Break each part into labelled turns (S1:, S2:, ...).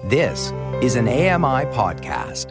S1: This is an AMI podcast.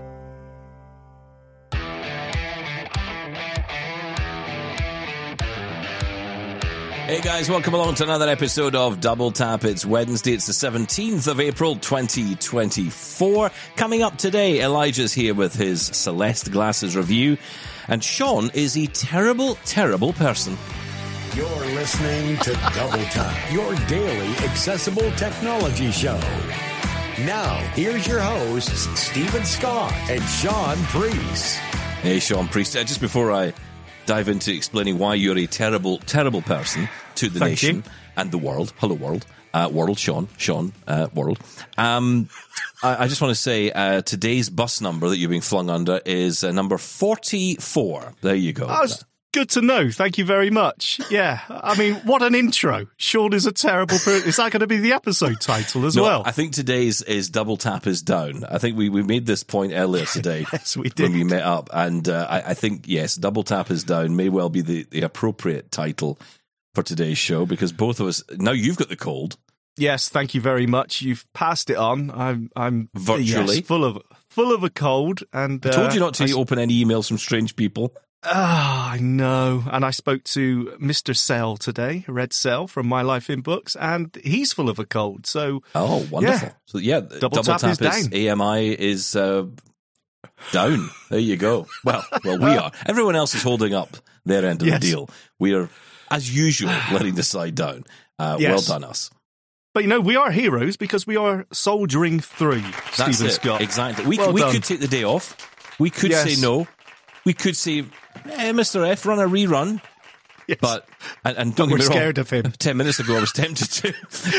S2: Hey guys, welcome along to another episode of Double Tap. It's Wednesday, it's the 17th of April 2024. Coming up today, Elijah's here with his Celeste Glasses review, and Sean is a terrible, terrible person.
S3: You're listening to Double Tap, your daily accessible technology show. Now, here's your hosts, Stephen Scott and Sean Priest.
S2: Hey, Sean Priest, just before I dive into explaining why you're a terrible, terrible person to the nation and the world. Hello, world. World, Sean, world. I just want to say today's bus number that you're being flung under is number 44. There you go.
S4: Good to know. Thank you very much. Yeah. I mean, what an intro. Sean is a terrible person. Is that going to be the episode title as well?
S2: I think today's is Double Tap is down. I think we made this point earlier today.
S4: Yes, we did.
S2: When we met up. And I think, yes, Double Tap is down may well be the appropriate title for today's show, because both of us, now you've got the cold.
S4: Yes, thank you very much. You've passed it on. I'm
S2: virtually
S4: full of a cold. And
S2: I told you not to open any emails from strange people.
S4: I know. And I spoke to Mr. Sell today, Red Sell from My Life in Books, and he's full of a cold. So,
S2: wonderful.
S4: Yeah.
S2: So, yeah, Double Tap is down. AMI is down. There you go. Well, we are. Everyone else is holding up their end of the deal. We are, as usual, letting the side down. Well done, us.
S4: But, we are heroes because we are soldiering through,
S2: That's
S4: Stephen
S2: it.
S4: Scott.
S2: Exactly. We could take the day off. We could say no. We could say, Mr. F, run a rerun.
S4: Yes.
S2: But, and don't get me wrong,
S4: scared of him.
S2: 10 minutes ago I was tempted to.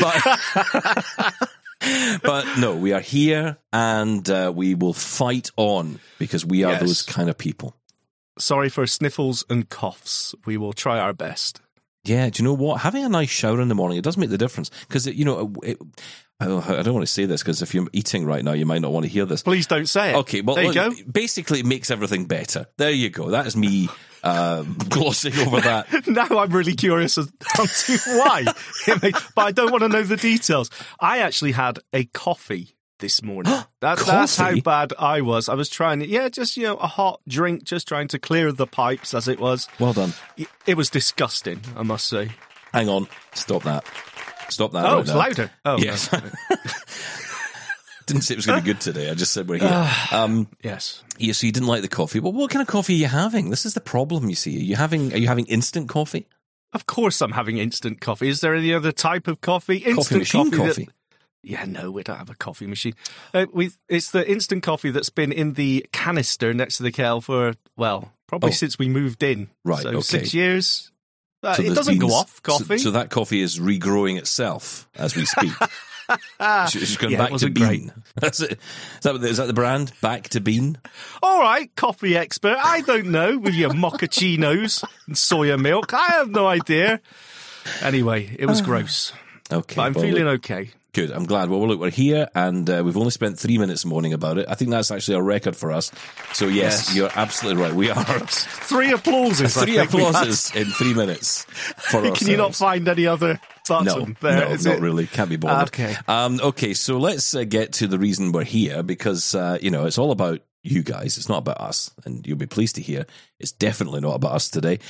S2: But no, we are here and we will fight on because we are those kind of people. Sorry
S4: for sniffles and coughs. We will try our best.
S2: Yeah, do you know what? Having a nice shower in the morning, it does make the difference. Because, I don't want to say this because if you're eating right now, you might not want to hear this.
S4: Please don't say it.
S2: Okay, well,
S4: there you go.
S2: Basically, it makes everything better. There you go. That is me glossing over that.
S4: Now I'm really curious as to why. But I don't want to know the details. I actually had a coffee this morning. That's how bad I was. I was trying a hot drink, just trying to clear the pipes as it was.
S2: Well done.
S4: It was disgusting, I must say.
S2: Hang on. Stop that.
S4: Oh, it's louder. Oh,
S2: yes.
S4: No.
S2: Didn't say it was going to be good today. I just said we're here.
S4: Yes.
S2: Yeah, so you didn't like the coffee. Well, what kind of coffee are you having? This is the problem, you see. Are you having instant coffee?
S4: Of course I'm having instant coffee. Is there any other type of coffee? Instant
S2: coffee machine coffee?
S4: No, we don't have a coffee machine. It's the instant coffee that's been in the canister next to the kettle for, probably since we moved in.
S2: Right,
S4: so
S2: okay.
S4: 6 years.
S2: So
S4: it doesn't go off, coffee.
S2: So that coffee is regrowing itself as we speak. It's going back to bean. That's it. Is that the brand? Back to bean?
S4: All right, coffee expert. I don't know, with your mochachinos and soya milk. I have no idea. Anyway, it was gross.
S2: Okay.
S4: But I'm feeling okay.
S2: Good. I'm glad. Well, look, we're here and we've only spent 3 minutes moaning about it. I think that's actually a record for us. So, yes. You're absolutely right. We are.
S4: 3 applauses.
S2: 3 applauses in 3 minutes for ourselves.
S4: Can you not find any other button there?
S2: No, not really. Can't be bothered.
S4: Okay.
S2: Okay, so let's get to the reason we're here because, it's all about you guys. It's not about us. And you'll be pleased to hear it's definitely not about us today.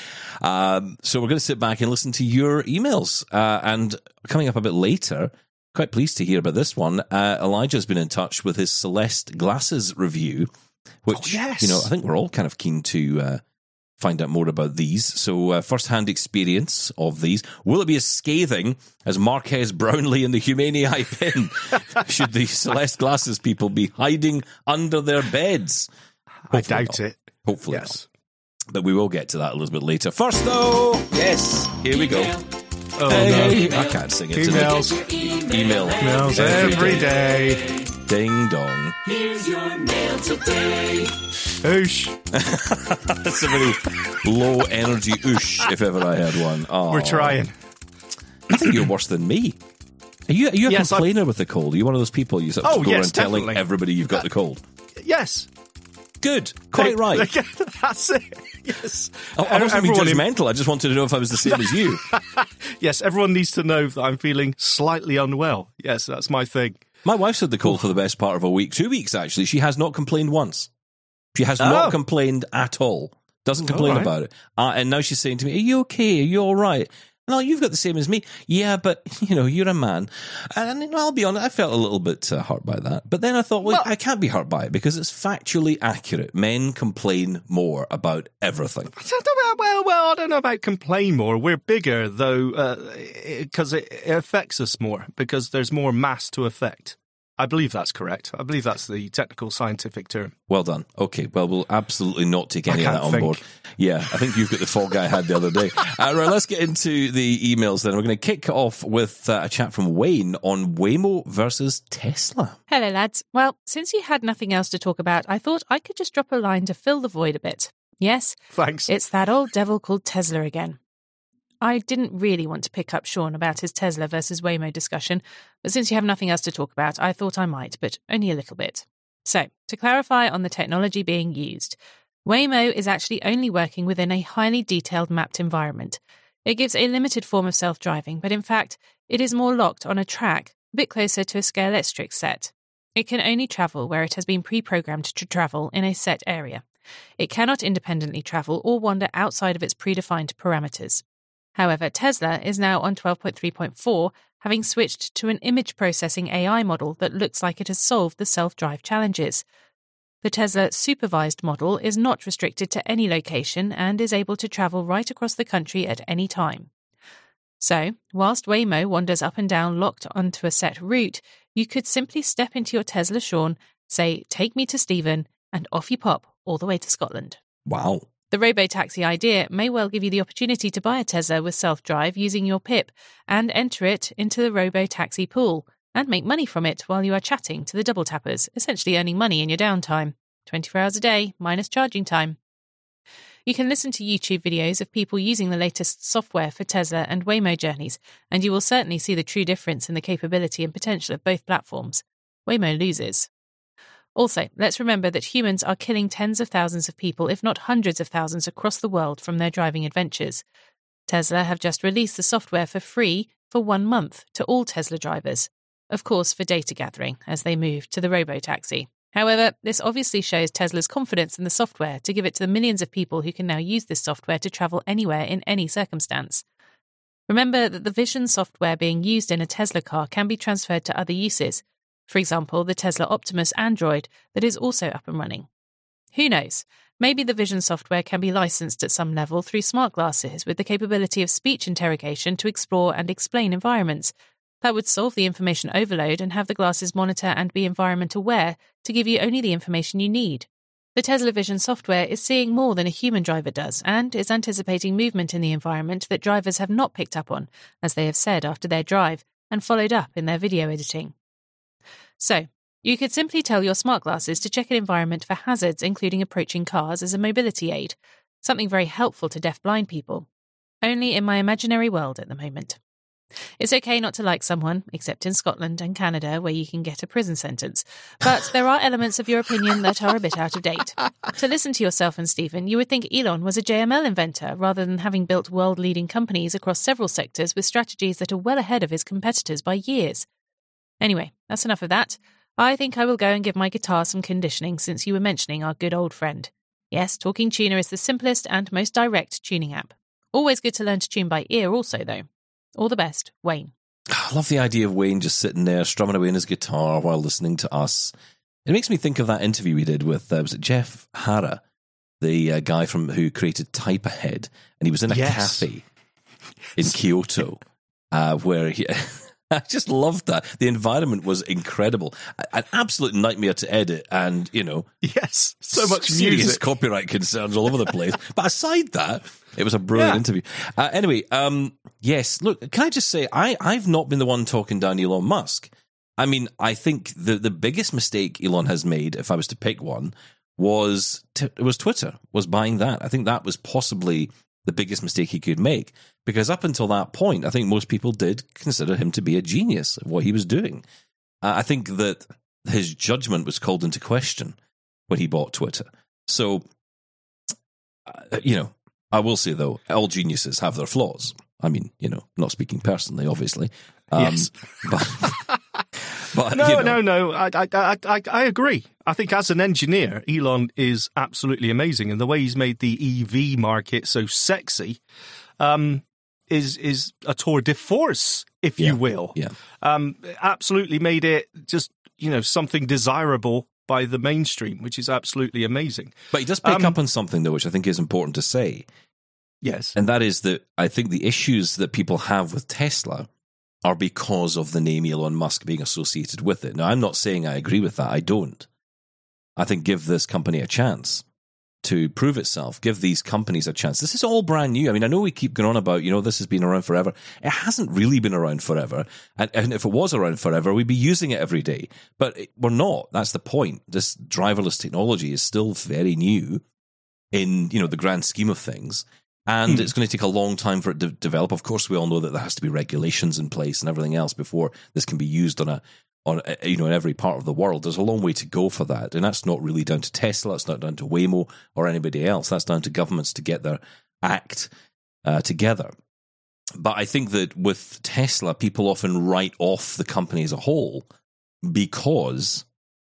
S2: So we're going to sit back and listen to your emails. And coming up a bit later, quite pleased to hear about this one. Elijah's been in touch with his Celeste Glasses review, which, I think we're all kind of keen to find out more about these. So, first-hand experience of these. Will it be as scathing as Marquez Brownlee in the Humani pin? Should the Celeste Glasses people be hiding under their beds? Hopefully
S4: I doubt it.
S2: Hopefully not. But we will get to that a little bit later. First, though, here we go.
S4: Oh,
S2: hey,
S4: no.
S2: I can't sing it
S4: Emails.
S2: today.
S4: Emails every day.
S2: Ding dong.
S5: Here's your mail today.
S4: Oosh.
S2: That's a very low energy oosh, if ever I had one. Oh.
S4: We're trying.
S2: I think you're worse than me. Are you a complainer with the cold? Are you one of those people you sort of go around telling everybody you've got the cold?
S4: Yes.
S2: Good. Quite right.
S4: That's it. Yes.
S2: I wasn't being judgmental. I just wanted to know if I was the same as you.
S4: Yes, everyone needs to know that I'm feeling slightly unwell. Yes, that's my thing.
S2: My wife's had the cold for the best part of a week, 2 weeks actually. She has not complained once. She has not complained at all. Doesn't complain about it. And now she's saying to me, "Are you okay? Are you all right?" No, you've got the same as me. Yeah, but, you're a man. And I'll be honest, I felt a little bit hurt by that. But then I thought, well, I can't be hurt by it because it's factually accurate. Men complain more about everything.
S4: Well, I don't know about complain more. We're bigger, though, because it affects us more, because there's more mass to affect. I believe that's correct. I believe that's the technical scientific term.
S2: Well done. Okay, well, we'll absolutely not take any of that on board. Yeah, I think you've got the fog I had the other day. Right, let's get into the emails then. We're going to kick off with a chat from Wayne on Waymo versus Tesla.
S6: Hello, lads. Well, since you had nothing else to talk about, I thought I could just drop a line to fill the void a bit. Yes,
S4: thanks.
S6: It's that old devil called Tesla again. I didn't really want to pick up Sean about his Tesla versus Waymo discussion, but since you have nothing else to talk about, I thought I might, but only a little bit. So, to clarify on the technology being used, Waymo is actually only working within a highly detailed mapped environment. It gives a limited form of self-driving, but in fact, it is more locked on a track, a bit closer to a scalextric set. It can only travel where it has been pre-programmed to travel in a set area. It cannot independently travel or wander outside of its predefined parameters. However, Tesla is now on 12.3.4, having switched to an image processing AI model that looks like it has solved the self-drive challenges. The Tesla supervised model is not restricted to any location and is able to travel right across the country at any time. So, whilst Waymo wanders up and down locked onto a set route, you could simply step into your Tesla, Sean, say, "Take me to Stephen," and off you pop all the way to Scotland.
S2: Wow.
S6: The robo-taxi idea may well give you the opportunity to buy a Tesla with self-drive using your PIP and enter it into the robo-taxi pool and make money from it while you are chatting to the double tappers, essentially earning money in your downtime. 24 hours a day, minus charging time. You can listen to YouTube videos of people using the latest software for Tesla and Waymo journeys, and you will certainly see the true difference in the capability and potential of both platforms. Waymo loses. Also, let's remember that humans are killing tens of thousands of people, if not hundreds of thousands, across the world from their driving adventures. Tesla have just released the software for free for 1 month to all Tesla drivers. Of course, for data gathering, as they move to the robo-taxi. However, this obviously shows Tesla's confidence in the software to give it to the millions of people who can now use this software to travel anywhere in any circumstance. Remember that the vision software being used in a Tesla car can be transferred to other uses. For example, the Tesla Optimus Android that is also up and running. Who knows? Maybe the vision software can be licensed at some level through smart glasses with the capability of speech interrogation to explore and explain environments. That would solve the information overload and have the glasses monitor and be environment aware to give you only the information you need. The Tesla Vision software is seeing more than a human driver does and is anticipating movement in the environment that drivers have not picked up on, as they have said after their drive, and followed up in their video editing. So, you could simply tell your smart glasses to check an environment for hazards, including approaching cars, as a mobility aid, something very helpful to deaf-blind people. Only in my imaginary world at the moment. It's okay not to like someone, except in Scotland and Canada, where you can get a prison sentence. But there are elements of your opinion that are a bit out of date. To listen to yourself and Stephen, you would think Elon was a JML inventor, rather than having built world-leading companies across several sectors with strategies that are well ahead of his competitors by years. Anyway, that's enough of that. I think I will go and give my guitar some conditioning since you were mentioning our good old friend. Yes, Talking Tuner is the simplest and most direct tuning app. Always good to learn to tune by ear also, though. All the best, Wayne.
S2: I love the idea of Wayne just sitting there, strumming away on his guitar while listening to us. It makes me think of that interview we did with, was it Jeff Hara, the guy who created Type Ahead, and he was in a cafe in Kyoto, where he... I just loved that. The environment was incredible. An absolute nightmare to edit and,
S4: Yes, so much
S2: serious
S4: music.
S2: Copyright concerns all over the place. But aside that, it was a brilliant interview. Anyway, yes, look, can I just say, I've not been the one talking down Elon Musk. I mean, I think the biggest mistake Elon has made, if I was to pick one, was Twitter, was buying that. I think that was possibly the biggest mistake he could make. Because up until that point, I think most people did consider him to be a genius of what he was doing. I think that his judgment was called into question when he bought Twitter. So, I will say, though, all geniuses have their flaws. I mean, not speaking personally, obviously.
S4: Yes.
S2: But,
S4: No. I agree. I think as an engineer, Elon is absolutely amazing, and the way he's made the EV market so sexy is a tour de force, if you will.
S2: Yeah.
S4: Absolutely made it just something desirable by the mainstream, which is absolutely amazing.
S2: But he does pick up on something, though, which I think is important to say.
S4: Yes.
S2: And that is that I think the issues that people have with Tesla are because of the name Elon Musk being associated with it. Now, I'm not saying I agree with that. I don't. I think give this company a chance to prove itself. Give these companies a chance. This is all brand new. I mean, I know we keep going on about, this has been around forever. It hasn't really been around forever. And if it was around forever, we'd be using it every day. But we're not. That's the point. This driverless technology is still very new in, the grand scheme of things. And it's going to take a long time for it to develop. Of course, we all know that there has to be regulations in place and everything else before this can be used on in every part of the world. There's a long way to go for that. And that's not really down to Tesla. It's not down to Waymo or anybody else. That's down to governments to get their act together. But I think that with Tesla, people often write off the company as a whole because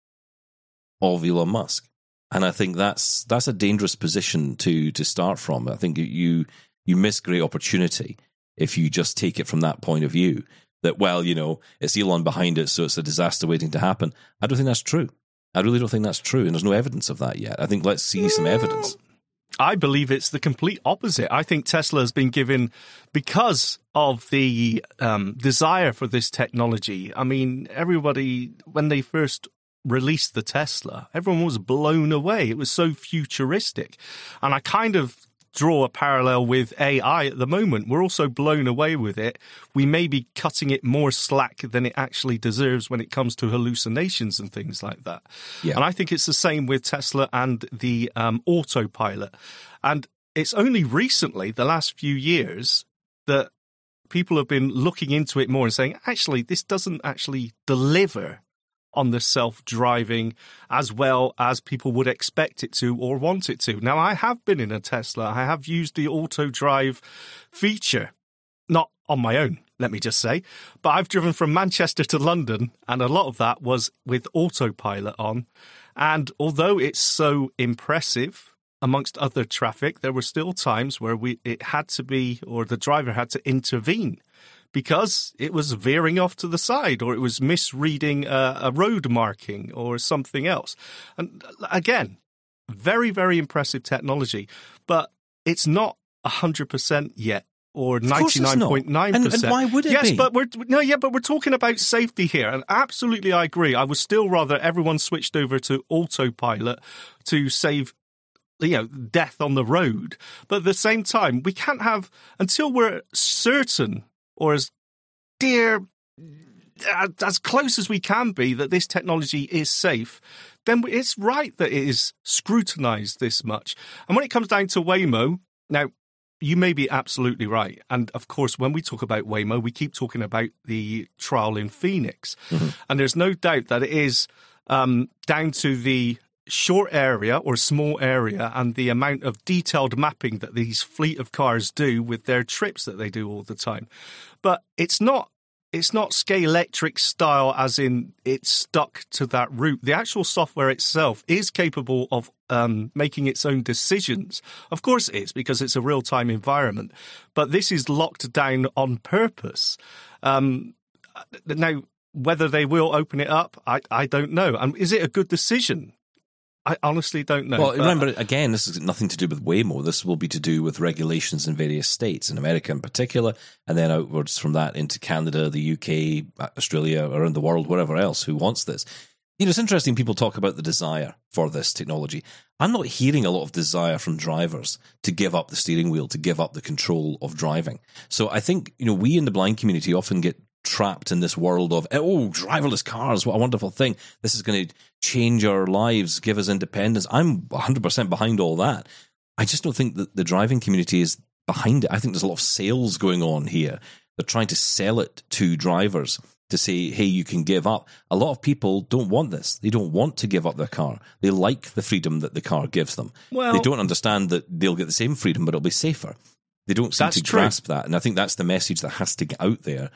S2: of Elon Musk. And I think that's a dangerous position to start from. I think you miss great opportunity if you just take it from that point of view. That, it's Elon behind it, so it's a disaster waiting to happen. I don't think that's true. I really don't think that's true, and there's no evidence of that yet. I think let's see some evidence.
S4: I believe it's the complete opposite. I think Tesla has been given, because of the desire for this technology. I mean, everybody, when they first released the Tesla, everyone was blown away. It was so futuristic. And I kind of draw a parallel with AI at the moment. We're also blown away with it. We may be cutting it more slack than it actually deserves when it comes to hallucinations and things like that. Yeah. And I think it's the same with Tesla and the autopilot. And it's only recently, the last few years, that people have been looking into it more and saying, actually, this doesn't actually deliver on the self-driving as well as people would expect it to or want it to. Now, I have been in a Tesla. I have used the auto drive feature, not on my own, let me just say, but I've driven from Manchester to London, and a lot of that was with autopilot on. And although it's so impressive amongst other traffic, there were still times where it had to be, or the driver had to intervene, because it was veering off to the side or it was misreading a road marking or something else. And again, very, very impressive technology, but it's not 100% yet or 99.9%.
S2: And why would it be?
S4: Yes, but we're talking about safety here. And absolutely, I agree. I would still rather everyone switched over to autopilot to save death on the road. But at the same time, we can't have, until we're certain or as close as we can be that this technology is safe, then it's right that it is scrutinized this much. And when it comes down to Waymo, now, you may be absolutely right. And of course, when we talk about Waymo, we keep talking about the trial in Phoenix. Mm-hmm. And there's no doubt that it is down to the short area or small area and the amount of detailed mapping that these fleet of cars do with their trips that they do all the time. But it's not Scalextric style as in it's stuck to that route. The actual software itself is capable of making its own decisions. Of course it is, because it's a real-time environment. But this is locked down on purpose. Now, whether they will open it up, I don't know. And is it a good decision? I honestly don't know.
S2: Well, remember, again, this is nothing to do with Waymo. This will be to do with regulations in various states, in America in particular, and then outwards from that into Canada, the UK, Australia, around the world, wherever else, who wants this. It's interesting people talk about the desire for this technology. I'm not hearing a lot of desire from drivers to give up the steering wheel, to give up the control of driving. So I think, we in the blind community often get trapped in this world of, driverless cars, what a wonderful thing. This is going to change our lives, give us independence. I'm 100% behind all that. I just don't think that the driving community is behind it. I think there's a lot of sales going on here. They're trying to sell it to drivers to say, hey, you can give up. A lot of people don't want this. They don't want to give up their car. They like the freedom that the car gives them. Well, they don't understand that they'll get the same freedom, but it'll be safer. They don't seem to grasp that. And I think that's the message that has to get out there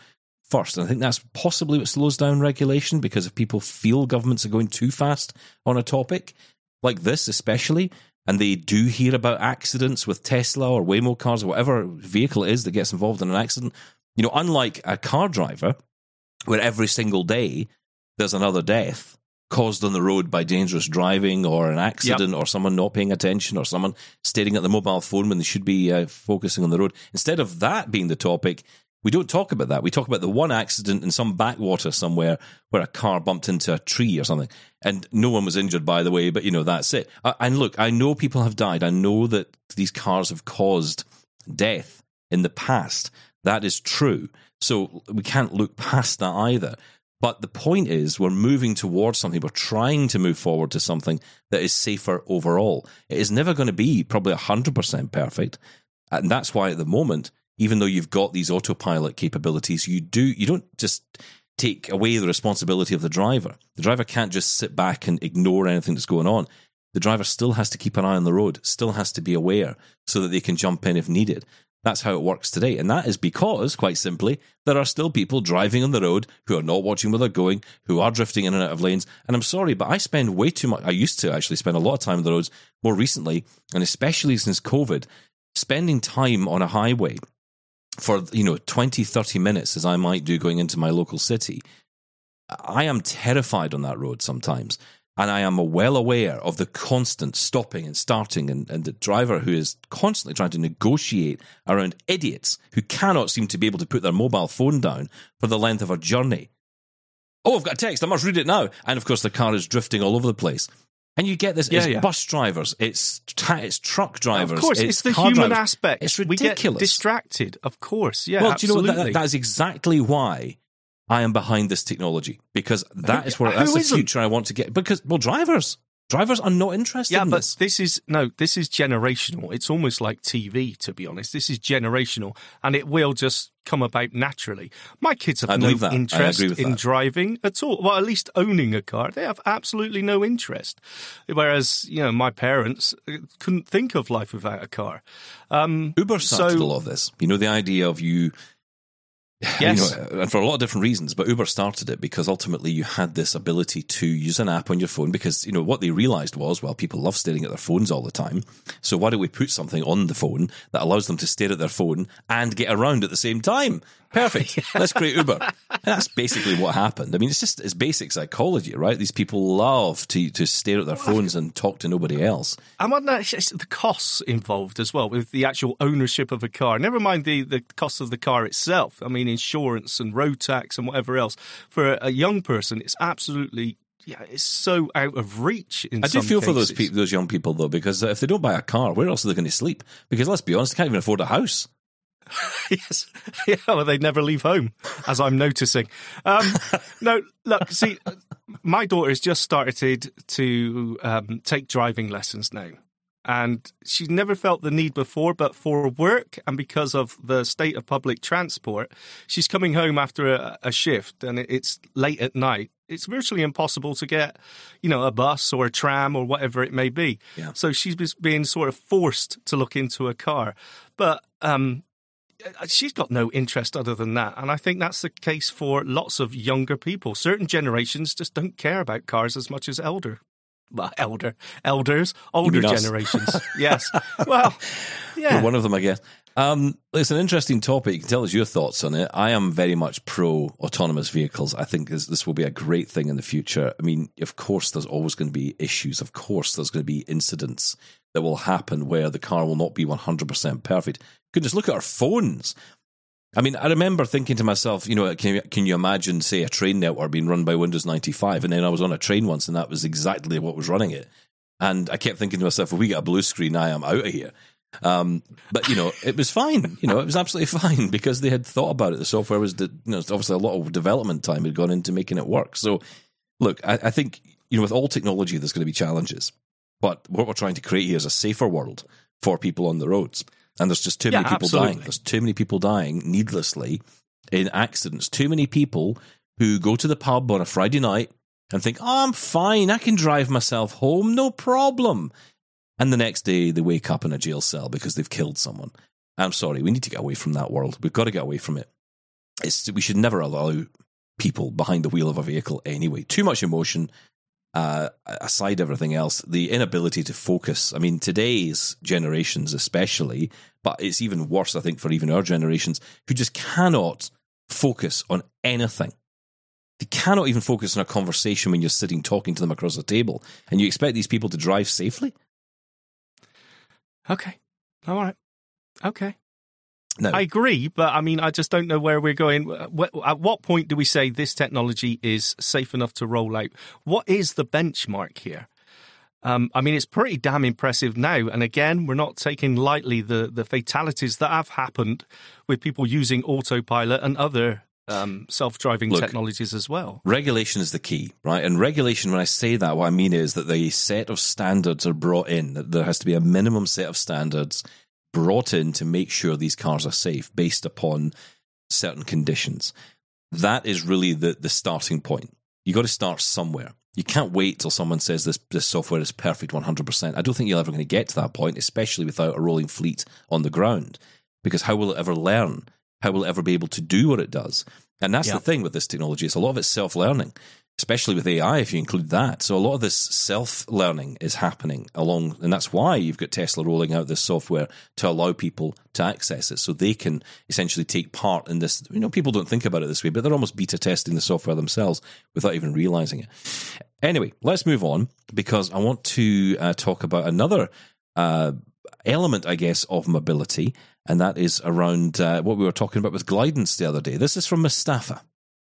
S2: first. And I think that's possibly what slows down regulation, because if people feel governments are going too fast on a topic like this, especially, and they do hear about accidents with Tesla or Waymo cars or whatever vehicle it is that gets involved in an accident, unlike a car driver, where every single day there's another death caused on the road by dangerous driving or an accident or someone not paying attention or someone staring at the mobile phone when they should be focusing on the road. Instead of that being the topic, we don't talk about that. We talk about the one accident in some backwater somewhere where a car bumped into a tree or something. And no one was injured, by the way, but, that's it. And look, I know people have died. I know that these cars have caused death in the past. That is true. So we can't look past that either. But the point is, we're moving towards something. We're trying to move forward to something that is safer overall. It is never going to be probably 100% perfect. And that's why at the moment, even though you've got these autopilot capabilities, you don't just take away the responsibility of the driver. The driver can't just sit back and ignore anything that's going on. The driver still has to keep an eye on the road, still has to be aware so that they can jump in if needed. That's how it works today. And that is because, quite simply, there are still people driving on the road who are not watching where they're going, who are drifting in and out of lanes. And I'm sorry, but I spend way too much. I used to actually spend a lot of time on the roads more recently, and especially since COVID, spending time on a highway for 20, 30 minutes, as I might do going into my local city. I am terrified on that road sometimes. And I am well aware of the constant stopping and starting and the driver who is constantly trying to negotiate around idiots who cannot seem to be able to put their mobile phone down for the length of a journey. Oh, I've got a text. I must read it now. And, of course, the car is drifting all over the place. And you get this. It's bus drivers. It's truck drivers.
S4: Of course, it's the human aspect.
S2: It's ridiculous.
S4: We get distracted, of course. Yeah,
S2: well,
S4: absolutely.
S2: Do you know what? That is exactly why I am behind this technology, because that's the future I want to get. Because, drivers are not interested in this.
S4: This is generational. It's almost like TV, to be honest. This is generational, and it will just come about naturally. My kids have no interest in driving at all. Well, at least owning a car. They have absolutely no interest. Whereas, my parents couldn't think of life without a car.
S2: Uber started a lot of this. The idea of you...
S4: Yes.
S2: And for a lot of different reasons, but Uber started it because ultimately you had this ability to use an app on your phone, because, what they realized was, people love staring at their phones all the time. So why don't we put something on the phone that allows them to stare at their phone and get around at the same time? Perfect. Let's create Uber. And that's basically what happened. I mean, it's basic psychology, right? These people love to stare at their phones and talk to nobody else.
S4: And it's the costs involved as well with the actual ownership of a car. Never mind the cost of the car itself. I mean, insurance and road tax and whatever else. For a young person, it's absolutely... Yeah, it's so out of reach in some cases. I do feel
S2: for those young people, though, because if they don't buy a car, where else are they going to sleep? Because let's be honest, they can't even afford a house.
S4: Yes. Yeah, well, they never leave home, as I'm noticing. No, look, see, my daughter has just started to take driving lessons now. And she's never felt the need before, but for work and because of the state of public transport, she's coming home after a shift and it's late at night. It's virtually impossible to get, a bus or a tram or whatever it may be. Yeah. So she's being sort of forced to look into a car. But she's got no interest other than that. And I think that's the case for lots of younger people. Certain generations just don't care about cars as much as older generations. Yes. Well, yeah.
S2: You're one of them, I guess. It's an interesting topic. You can tell us your thoughts on it. I am very much pro autonomous vehicles. I think this will be a great thing in the future. I mean, of course, there's always going to be issues. Of course, there's going to be incidents that will happen where the car will not be 100% perfect. Goodness, look at our phones. I mean, I remember thinking to myself, can you imagine, say, a train network being run by Windows 95? And then I was on a train once, and that was exactly what was running it. And I kept thinking to myself, if we get a blue screen, I am out of here. But, it was fine. It was absolutely fine because they had thought about it. The software was, obviously a lot of development time had gone into making it work. So, look, I think, with all technology, there's going to be challenges. But what we're trying to create here is a safer world for people on the roads. And there's just too many people dying. There's too many people dying needlessly in accidents. Too many people who go to the pub on a Friday night and think, I'm fine, I can drive myself home, no problem. And the next day they wake up in a jail cell because they've killed someone. I'm sorry, we need to get away from that world. We've got to get away from it. we should never allow people behind the wheel of a vehicle anyway. Too much emotion. Aside everything else, the inability to focus. I mean, today's generations especially, but it's even worse, I think, for even our generations, who just cannot focus on anything. They cannot even focus on a conversation when you're sitting talking to them across the table, and you expect these people to drive safely?
S4: Okay. All right. Okay.
S2: No.
S4: I agree, but I mean, I just don't know where we're going. At what point do we say this technology is safe enough to roll out? What is the benchmark here? I mean, it's pretty damn impressive now. And again, we're not taking lightly the fatalities that have happened with people using autopilot and other self-driving technologies as well.
S2: Regulation is the key, right? And regulation, when I say that, what I mean is that the set of standards are brought in, that there has to be a minimum set of standards brought in to make sure these cars are safe based upon certain conditions. That is really the starting point. You got to start somewhere. You can't wait till someone says this software is perfect 100%. I don't think you're ever going to get to that point, especially without a rolling fleet on the ground, because how will it ever learn? How will it ever be able to do what it does? And that's the thing with this technology. It's a lot of it's self-learning, especially with AI, if you include that. So a lot of this self-learning is happening along, and that's why you've got Tesla rolling out this software to allow people to access it so they can essentially take part in this. You know, people don't think about it this way, but they're almost beta testing the software themselves without even realizing it. Anyway, let's move on, because I want to talk about another element, I guess, of mobility, and that is around what we were talking about with Glidance the other day. This is from Mustafa.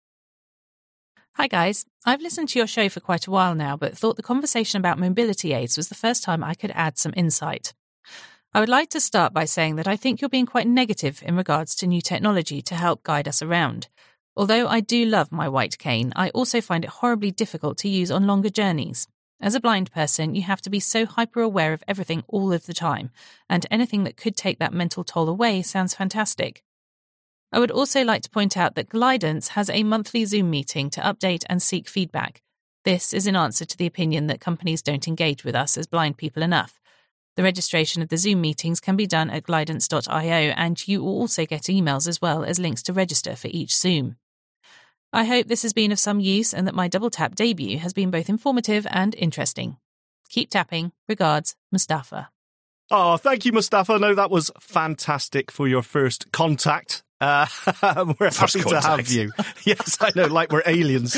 S6: Hi guys, I've listened to your show for quite a while now, but thought the conversation about mobility aids was the first time I could add some insight. I would like to start by saying that I think you're being quite negative in regards to new technology to help guide us around. Although I do love my white cane, I also find it horribly difficult to use on longer journeys. As a blind person, you have to be so hyper-aware of everything all of the time, and anything that could take that mental toll away sounds fantastic. I would also like to point out that Glidance has a monthly Zoom meeting to update and seek feedback. This is in answer to the opinion that companies don't engage with us as blind people enough. The registration of the Zoom meetings can be done at glidance.io, and you will also get emails as well as links to register for each Zoom. I hope this has been of some use and that my double tap debut has been both informative and interesting. Keep tapping. Regards, Mustafa.
S4: Oh, thank you, Mustafa. No, that was fantastic for your first contact. We're happy to have you. Yes, I know, like we're aliens.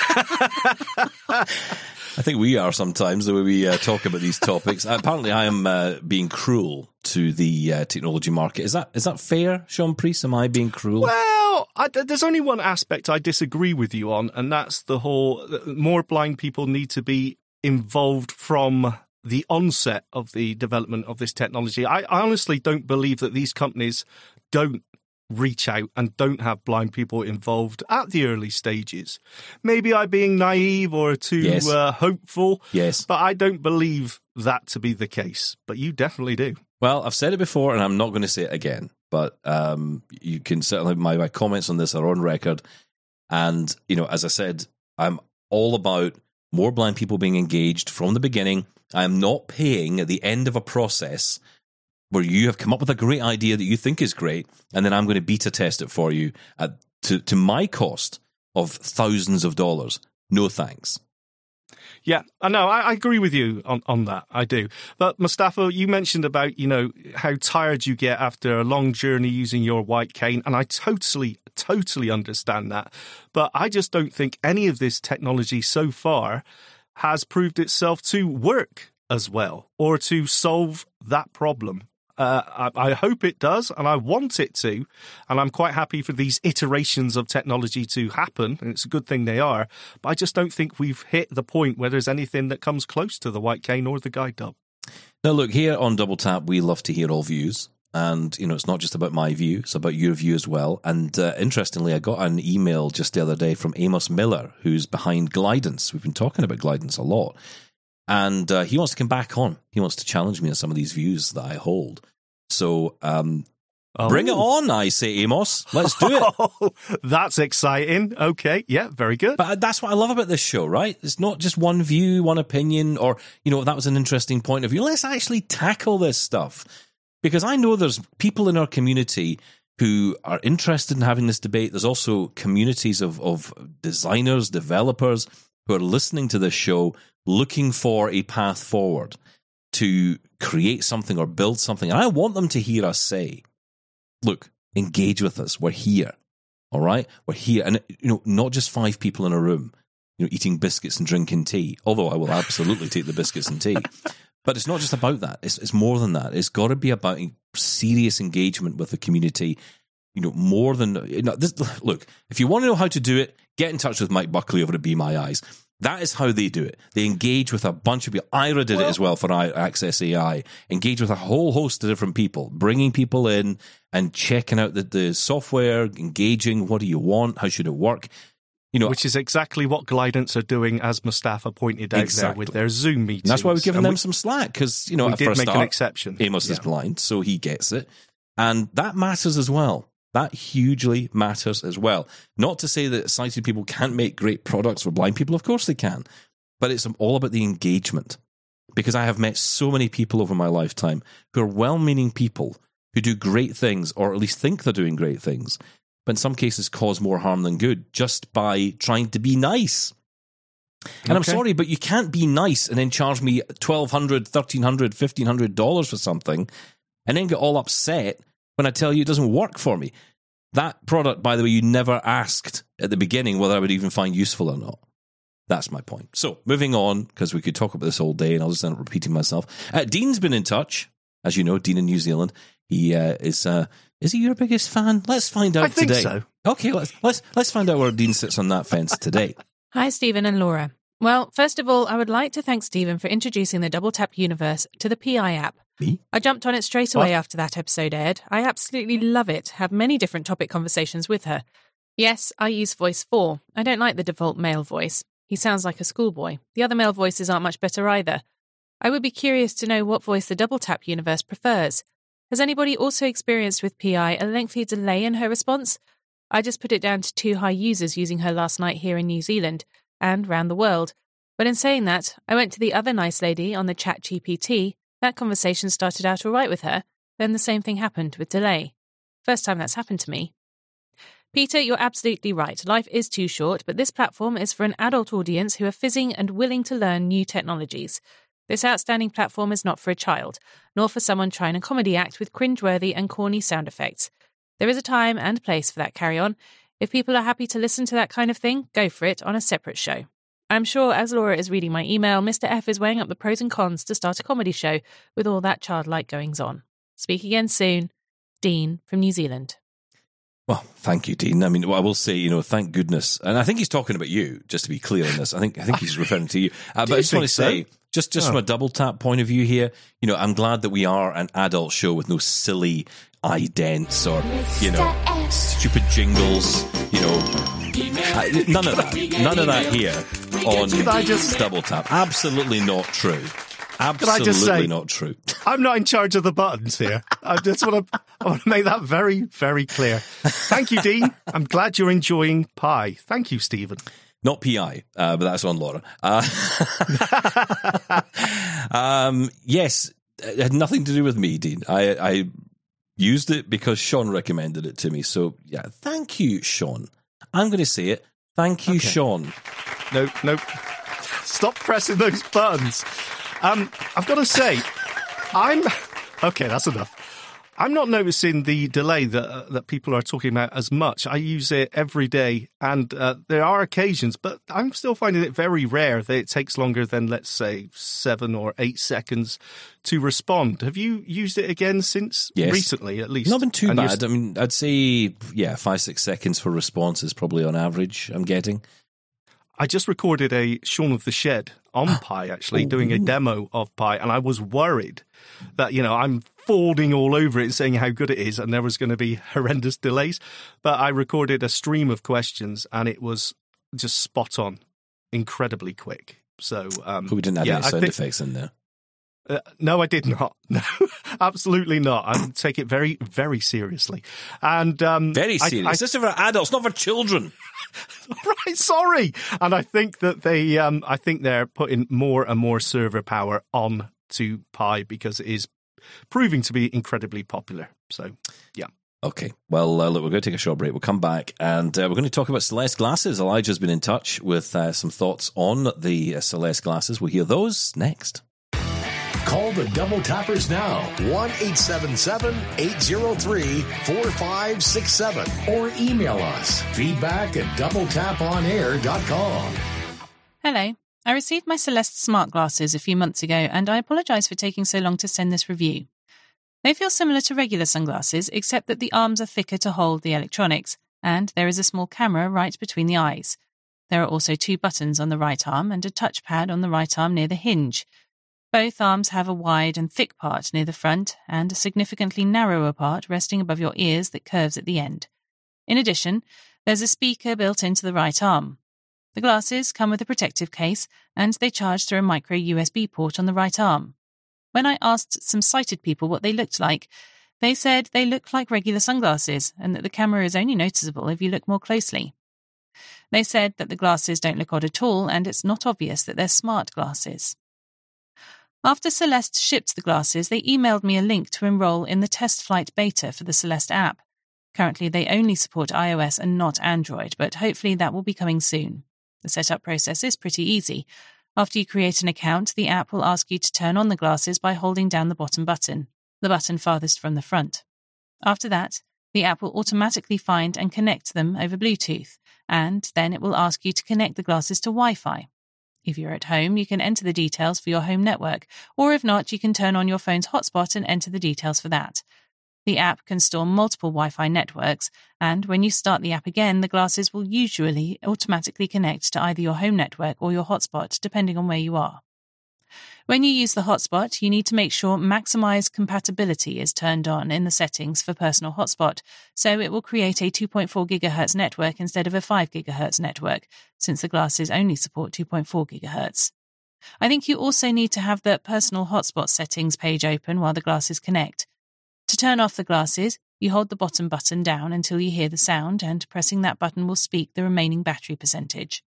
S2: I think we are sometimes, the way we talk about these topics. Apparently, I am being cruel to the technology market. Is that fair, Sean Priest? Am I being cruel?
S4: Well, there's only one aspect I disagree with you on, and that's the whole more blind people need to be involved from the onset of the development of this technology. I honestly don't believe that these companies don't reach out and don't have blind people involved at the early stages. Maybe I'm being naive or too hopeful, but I don't believe that to be the case. But you definitely do.
S2: Well, I've said it before and I'm not going to say it again, but you can certainly, my comments on this are on record. And, you know, as I said, I'm all about more blind people being engaged from the beginning. I am not paying at the end of a process where you have come up with a great idea that you think is great, and then I'm going to beta test it for you to my cost of thousands of dollars. No thanks.
S4: Yeah, I know. I agree with you on that. I do. But Mustafa, you mentioned about, you know, how tired you get after a long journey using your white cane, and I totally understand that. But I just don't think any of this technology so far has proved itself to work as well or to solve that problem. I hope it does, and I want it to, and I'm quite happy for these iterations of technology to happen, and it's a good thing they are, but I just don't think we've hit the point where there's anything that comes close to the white cane or the guide dog.
S2: Now, look, here on Double Tap, we love to hear all views, and, you know, it's not just about my view, it's about your view as well, and interestingly, I got an email just the other day from Amos Miller, who's behind Glidance. We've been talking about Glidance a lot. And he wants to come back on. He wants to challenge me on some of these views that I hold. So bring it on, I say, Amos. Let's do it.
S4: Oh, that's exciting. Okay. Yeah, very good.
S2: But that's what I love about this show, right? It's not just one view, one opinion, or, you know, that was an interesting point of view. Let's actually tackle this stuff. Because I know there's people in our community who are interested in having this debate. There's also communities of designers, developers who are listening to this show, looking for a path forward to create something or build something. And I want them to hear us say, look, engage with us. We're here. All right? We're here. And, not just 5 people in a room, eating biscuits and drinking tea, although I will absolutely take the biscuits and tea. But it's not just about that. It's more than that. It's got to be about serious engagement with the community. More than look. If you want to know how to do it, get in touch with Mike Buckley over at Be My Eyes. That is how they do it. They engage with a bunch of people. Ira did it as well for Access AI. Engage with a whole host of different people, bringing people in and checking out the software, engaging. What do you want? How should it work?
S4: Which is exactly what Glidance are doing, as Mustafa pointed out there with their Zoom meetings.
S2: And that's why we've given them some slack, because,
S4: we
S2: at
S4: did
S2: first
S4: make
S2: start,
S4: an exception.
S2: Amos is blind, so he gets it. And that matters as well. That hugely matters as well. Not to say that sighted people can't make great products for blind people. Of course they can. But it's all about the engagement. Because I have met so many people over my lifetime who are well-meaning people who do great things, or at least think they're doing great things, but in some cases cause more harm than good just by trying to be nice. And I'm sorry, but you can't be nice and then charge me $1,200, $1,300, $1,500 for something and then get all upset when I tell you it doesn't work for me. That product, by the way, you never asked at the beginning whether I would even find useful or not. That's my point. So, moving on, because we could talk about this all day and I'll just end up repeating myself. Dean's been in touch. As you know, Dean in New Zealand. He is he your biggest fan? Let's find out today.
S4: I think so.
S2: Okay, let's find out where Dean sits on that fence today.
S6: Hi, Stephen and Laura. Well, first of all, I would like to thank Stephen for introducing the Double Tap universe to the PI app.
S2: Me?
S6: I jumped on it straight away after that episode aired. I absolutely love it. Have many different topic conversations with her. Yes, I use Voice 4. I don't like the default male voice. He sounds like a schoolboy. The other male voices aren't much better either. I would be curious to know what voice the Double Tap universe prefers. Has anybody also experienced with PI a lengthy delay in her response? I just put it down to 2 high users using her last night here in New Zealand and round the world. But in saying that, I went to the other nice lady on the ChatGPT. That conversation started out all right with her. Then the same thing happened with delay. First time that's happened to me. Peter, you're absolutely right. Life is too short, but this platform is for an adult audience who are fizzing and willing to learn new technologies. This outstanding platform is not for a child, nor for someone trying a comedy act with cringeworthy and corny sound effects. There is a time and place for that carry-on. If people are happy to listen to that kind of thing, go for it on a separate show. I'm sure as Laura is reading my email, Mr. F is weighing up the pros and cons to start a comedy show with all that childlike goings-on. Speak again soon. Dean from New Zealand.
S2: Well, thank you, Dean. I mean, I will say, thank goodness. And I think he's talking about you, just to be clear on this. I think he's referring to you. But I just want to say, just from a Double Tap point of view here, I'm glad that we are an adult show with no silly idents or, stupid jingles, none of that here on Double Tap. Absolutely not true. Absolutely not true.
S4: I'm not in charge of the buttons here. I want to make that very, very clear. Thank you, Dean. I'm glad you're enjoying pie. Thank you, Stephen.
S2: Not PI, but that's on Laura. Yes, it had nothing to do with me, Dean. I used it because Sean recommended it to me. So, yeah, thank you, Sean. I'm going to say it. Thank you, Sean.
S4: No. Stop pressing those buttons. I've got to say, okay, that's enough. I'm not noticing the delay that people are talking about as much. I use it every day, and there are occasions, but I'm still finding it very rare that it takes longer than, let's say, 7 or 8 seconds to respond. Have you used it again since recently, at least?
S2: Not been too bad. I mean, I'd say, 5-6 seconds for response is probably on average, I'm getting.
S4: I just recorded a Shaun of the Shed on Pi, actually, doing a demo of Pi, and I was worried that, I'm falling all over it and saying how good it is, and there was going to be horrendous delays. But I recorded a stream of questions, and it was just spot on, incredibly quick. So,
S2: we didn't have any sound effects in there.
S4: No, I did not. No, absolutely not. I take it very, very seriously. And
S2: very serious. This is for adults, not for children.
S4: Right, sorry. And I think that they're putting more and more server power on to Pi because it is proving to be incredibly popular. So, yeah.
S2: Okay, well, look, we're going to take a short break. We'll come back and we're going to talk about Celeste glasses. Elijah's been in touch with some thoughts on the Celeste glasses. We'll hear those next.
S3: Call the Double Tappers now, 1-877-803-4567, or email us, feedback@doubletaponair.com.
S6: Hello. I received my Celeste smart glasses a few months ago, and I apologise for taking so long to send this review. They feel similar to regular sunglasses, except that the arms are thicker to hold the electronics, and there is a small camera right between the eyes. There are also 2 buttons on the right arm and a touchpad on the right arm near the hinge. Both arms have a wide and thick part near the front and a significantly narrower part resting above your ears that curves at the end. In addition, there's a speaker built into the right arm. The glasses come with a protective case, and they charge through a micro USB port on the right arm. When I asked some sighted people what they looked like, they said they look like regular sunglasses and that the camera is only noticeable if you look more closely. They said that the glasses don't look odd at all, and it's not obvious that they're smart glasses. After Celeste shipped the glasses, they emailed me a link to enroll in the test flight beta for the Celeste app. Currently, they only support iOS and not Android, but hopefully that will be coming soon. The setup process is pretty easy. After you create an account, the app will ask you to turn on the glasses by holding down the bottom button, the button farthest from the front. After that, the app will automatically find and connect them over Bluetooth, and then it will ask you to connect the glasses to Wi-Fi. If you're at home, you can enter the details for your home network, or if not, you can turn on your phone's hotspot and enter the details for that. The app can store multiple Wi-Fi networks, and when you start the app again, the glasses will usually automatically connect to either your home network or your hotspot, depending on where you are. When you use the hotspot, you need to make sure Maximize Compatibility is turned on in the settings for Personal Hotspot, so it will create a 2.4 GHz network instead of a 5 GHz network, since the glasses only support 2.4 GHz. I think you also need to have the Personal Hotspot settings page open while the glasses connect. To turn off the glasses, you hold the bottom button down until you hear the sound, and pressing that button will speak the remaining battery percentage.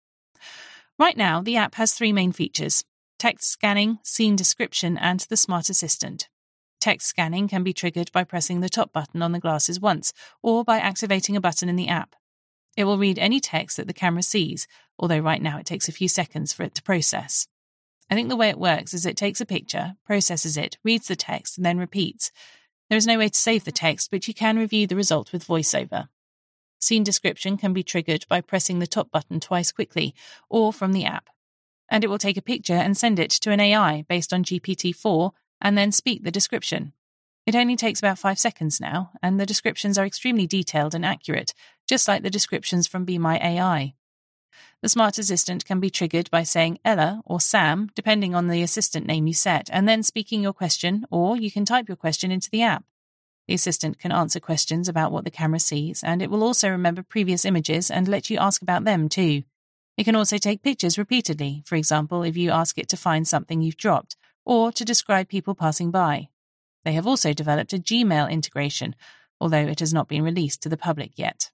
S6: Right now, the app has 3 main features: text scanning, scene description, and the Smart Assistant. Text scanning can be triggered by pressing the top button on the glasses once, or by activating a button in the app. It will read any text that the camera sees, although right now it takes a few seconds for it to process. I think the way it works is it takes a picture, processes it, reads the text, and then repeats. There is no way to save the text, but you can review the result with VoiceOver. Scene description can be triggered by pressing the top button twice quickly, or from the app. And it will take a picture and send it to an AI based on GPT-4 and then speak the description. It only takes about 5 seconds now, and the descriptions are extremely detailed and accurate, just like the descriptions from Be My AI. The Smart Assistant can be triggered by saying Ella or Sam, depending on the assistant name you set, and then speaking your question, or you can type your question into the app. The assistant can answer questions about what the camera sees, and it will also remember previous images and let you ask about them too. It can also take pictures repeatedly, for example, if you ask it to find something you've dropped, or to describe people passing by. They have also developed a Gmail integration, although it has not been released to the public yet.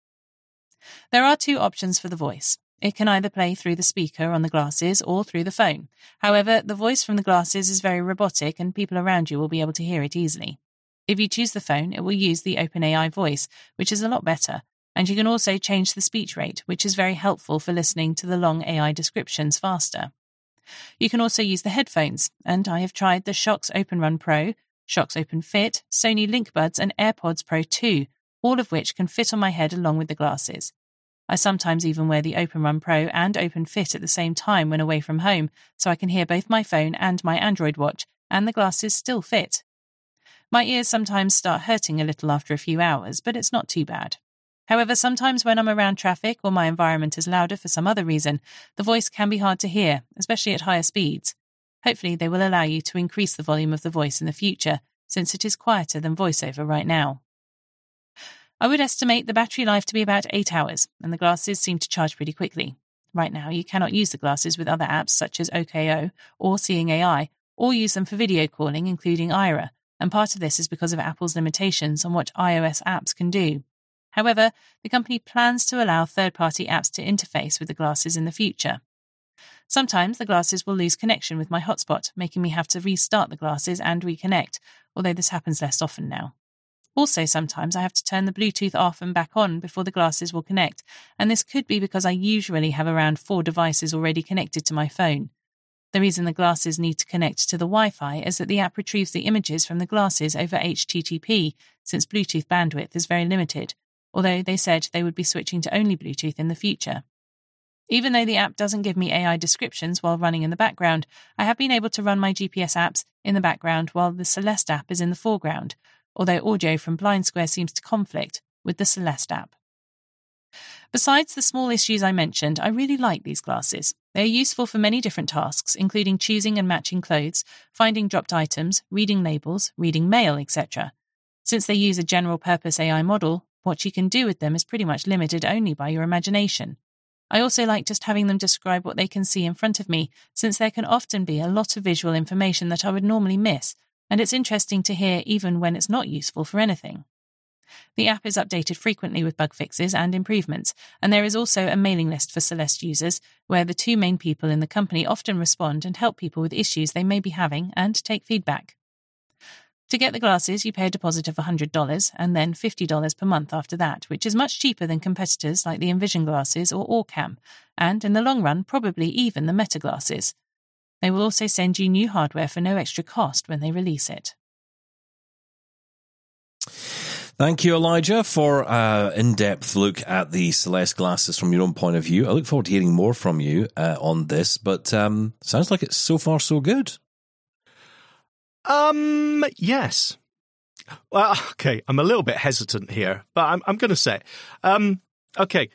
S6: There are 2 options for the voice. It can either play through the speaker on the glasses or through the phone. However, the voice from the glasses is very robotic and people around you will be able to hear it easily. If you choose the phone, it will use the OpenAI voice, which is a lot better, and you can also change the speech rate, which is very helpful for listening to the long AI descriptions faster. You can also use the headphones, and I have tried the Shokz OpenRun Pro, Shokz OpenFit, Sony LinkBuds and AirPods Pro 2, all of which can fit on my head along with the glasses. I sometimes even wear the OpenRun Pro and OpenFit at the same time when away from home, so I can hear both my phone and my Android watch, and the glasses still fit. My ears sometimes start hurting a little after a few hours, but it's not too bad. However, sometimes when I'm around traffic or my environment is louder for some other reason, the voice can be hard to hear, especially at higher speeds. Hopefully they will allow you to increase the volume of the voice in the future, since it is quieter than VoiceOver right now. I would estimate the battery life to be about 8 hours, and the glasses seem to charge pretty quickly. Right now, you cannot use the glasses with other apps such as OKO or Seeing AI, or use them for video calling, including Aira, and part of this is because of Apple's limitations on what iOS apps can do. However, the company plans to allow third-party apps to interface with the glasses in the future. Sometimes the glasses will lose connection with my hotspot, making me have to restart the glasses and reconnect, although this happens less often now. Also, sometimes I have to turn the Bluetooth off and back on before the glasses will connect, and this could be because I usually have around 4 devices already connected to my phone. The reason the glasses need to connect to the Wi-Fi is that the app retrieves the images from the glasses over HTTP, since Bluetooth bandwidth is very limited, although they said they would be switching to only Bluetooth in the future. Even though the app doesn't give me AI descriptions while running in the background, I have been able to run my GPS apps in the background while the Celeste app is in the foreground, although audio from Blind Square seems to conflict with the Celeste app. Besides the small issues I mentioned, I really like these glasses. They are useful for many different tasks, including choosing and matching clothes, finding dropped items, reading labels, reading mail, etc. Since they use a general-purpose AI model, what you can do with them is pretty much limited only by your imagination. I also like just having them describe what they can see in front of me, since there can often be a lot of visual information that I would normally miss, and it's interesting to hear even when it's not useful for anything. The app is updated frequently with bug fixes and improvements, and there is also a mailing list for Celeste users, where the 2 main people in the company often respond and help people with issues they may be having and take feedback. To get the glasses, you pay a deposit of $100 and then $50 per month after that, which is much cheaper than competitors like the Envision glasses or Orcam, and in the long run, probably even the Meta glasses. They will also send you new hardware for no extra cost when they release it.
S2: Thank you, Elijah, for an in-depth look at the Celeste glasses from your own point of view. I look forward to hearing more from you on this, but sounds like it's so far so good.
S4: Yes. Well, okay, I'm a little bit hesitant here, but I'm going to say, okay,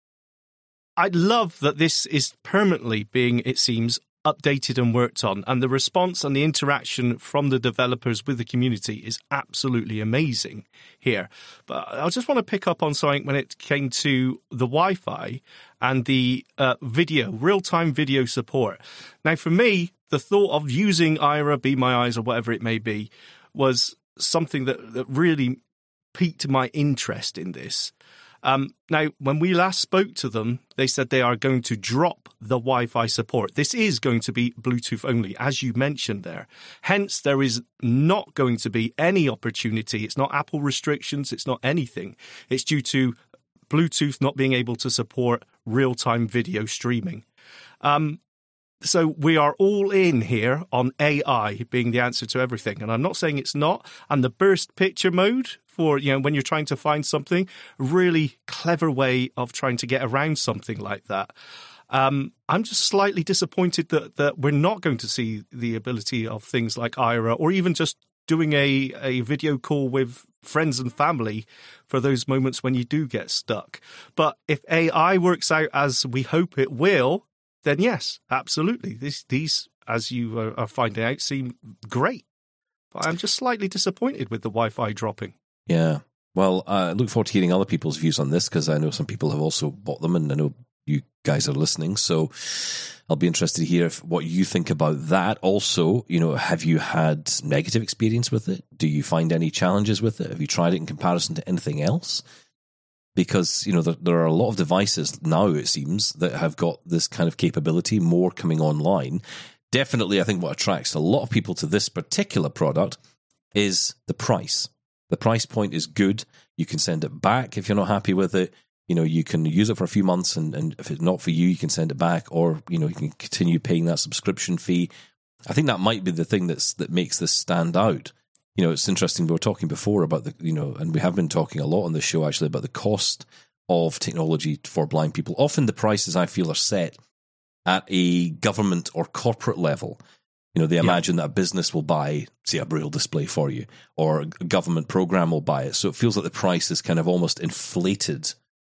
S4: I love that this is permanently being, it seems, updated and worked on, and the response and the interaction from the developers with the community is absolutely amazing here. But I just want to pick up on something when it came to the Wi-Fi and the real-time video support. Now, for me, the thought of using Aira, Be My Eyes, or whatever it may be, was something that really piqued my interest in this. Now, when we last spoke to them, they said they are going to drop the Wi-Fi support. This is going to be Bluetooth only, as you mentioned there. Hence, there is not going to be any opportunity. It's not Apple restrictions. It's not anything. It's due to Bluetooth not being able to support real-time video streaming. So we are all in here on AI being the answer to everything. And I'm not saying it's not. And the burst picture mode for, when you're trying to find something, really clever way of trying to get around something like that. I'm just slightly disappointed that we're not going to see the ability of things like Aira, or even just doing a video call with friends and family for those moments when you do get stuck. But if AI works out as we hope it will, then yes, absolutely. These, as you are finding out, seem great. But I'm just slightly disappointed with the Wi-Fi dropping.
S2: Yeah. Well, I look forward to hearing other people's views on this, because I know some people have also bought them, and I know you guys are listening. So I'll be interested to hear what you think about that. Also, have you had negative experience with it? Do you find any challenges with it? Have you tried it in comparison to anything else? Because, there are a lot of devices now, it seems, that have got this kind of capability, more coming online. Definitely, I think what attracts a lot of people to this particular product is the price. The price point is good. You can send it back if you're not happy with it. You can use it for a few months, and if it's not for you, you can send it back, or, you can continue paying that subscription fee. I think that might be the thing that makes this stand out. It's interesting. We were talking before about and we have been talking a lot on this show actually about the cost of technology for blind people. Often the prices, I feel, are set at a government or corporate level. They imagine that a business will buy, say, a Braille display for you, or a government program will buy it. So it feels like the price is kind of almost inflated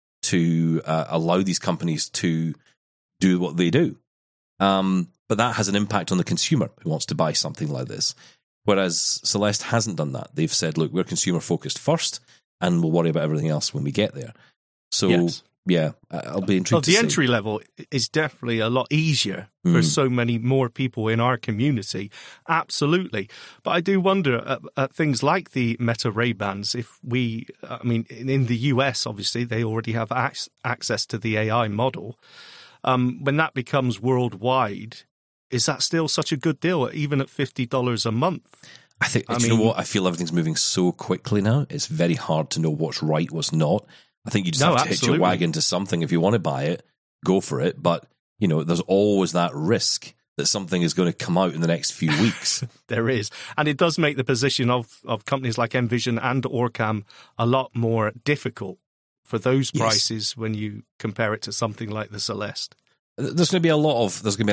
S2: to allow these companies to do what they do. But that has an impact on the consumer who wants to buy something like this. Whereas Celeste hasn't done that. They've said, look, we're consumer focused first, and we'll worry about everything else when we get there. So, yes. Yeah, I'll be intrigued to see.
S4: The entry level is definitely a lot easier for so many more people in our community. Absolutely. But I do wonder at things like the Meta Ray-Bans, in the US, obviously, they already have access to the AI model. When that becomes worldwide, is that still such a good deal, even at $50 a month?
S2: I think, you know what? I feel everything's moving so quickly now. It's very hard to know what's right, what's not. I think you just have to hitch your wagon to something. If you want to buy it, go for it. But, you know, there's always that risk that something is going to come out in the next few weeks.
S4: There is. And it does make the position of companies like Envision and Orcam a lot more difficult for those prices when you compare it to something like the Celeste.
S2: There's going to be a lot